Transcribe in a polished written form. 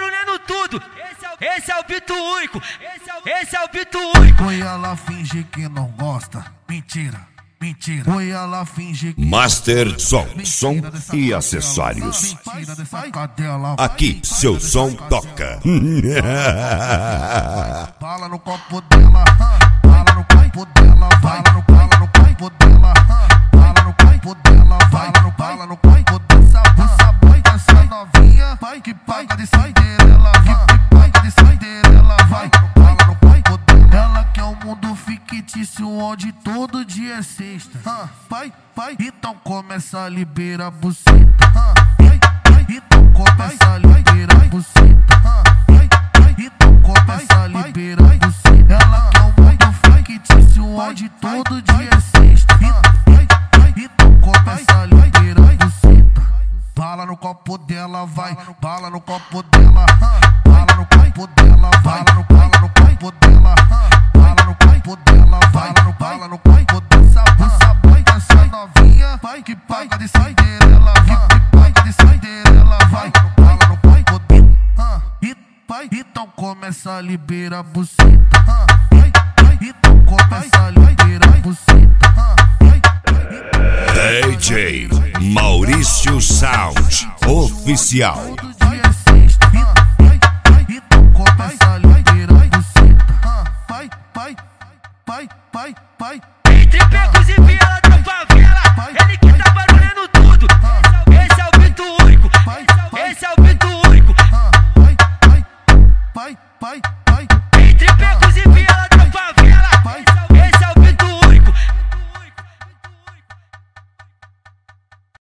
barulhando tudo. Esse é o Bito único. Esse é o Bito único. Foi ela finge que não gosta. Mentira, mentira. Foi ela finge que Master Som e acessórios. Aqui seu som toca. Bala no copo dela, bala no copo dela, bala no copo dela, bala no copo dela, bala no copo dessa boy dessa novinha, vai que paga de saideira, ela vai que paga de saideira, ela vai bala no copo dela. Ela quer um mundo fictício onde todo dia é sexta. Vai, então começa a liberar a buceta. Vai, então começa a liberar a buceta. Então começa a liberar a buceta. Ela quer um mundo fictício onde todo dia é sexta. Então começa a liberar a buceta. Bala no copo dela, vai, bala no copo dela, bala no copo dela, bala no copo dela, bala no copo dela, bala no copo dessa boy dessa novinha, vai que paga de saideira, ela vai que paga de saideira, ela vai bala no copo dela. Então começa a liberar a buceta. Então começa a liberar a buceta. DJ Maurício Sound Oficial.